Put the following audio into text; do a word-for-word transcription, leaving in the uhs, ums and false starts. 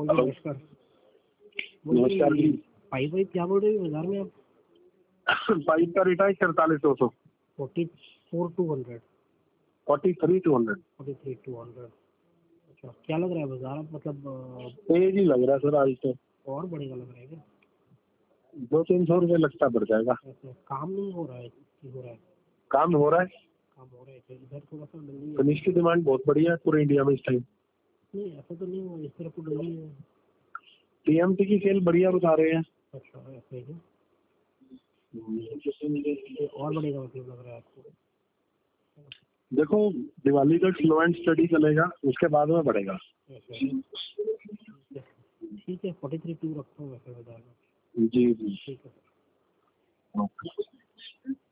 बोलिए नमस्कार। नमस्कार जी। पाइप वाइप क्या बोल रहे हो बाजार में आप? पाइप का रेट है सैंतालीस सौ सौ forty four two hundred forty three two hundred forty three two hundred अच्छा, क्या लग रहा है बाजार अब? मतलब अ, तेज ही लग रहा है सर आज तो। और बढ़ेगा लग रहा है क्या? दो तीन सौ रुपये लगता बढ़ जाएगा। ऐसे काम नहीं हो रहा है कि हो रहा है? काम हो रहा है। काम हो रहा है तो इधर थोड़ा सा डली है। फिनिश की डिमांड बहुत बढ़िया है पूरे इंडिया में इस टाइम। नहीं ऐसा तो नहीं हुआ, इस तरफ तो डली है। टीएमटी की सेल बढ़िया बता रहे हैं। अच्छा ऐसे ही ये और बढ़ेगा मतलब लग रहा है आपको? देखो दिवाली तक स्लो एंड स्टडी चलेगा, उसके बाद में बढ़ेगा। ऐसे ठीक है, फोर्टी थ्री टू रखता हूँ वैसे बाजार में। जी जी ठीक है। ओके।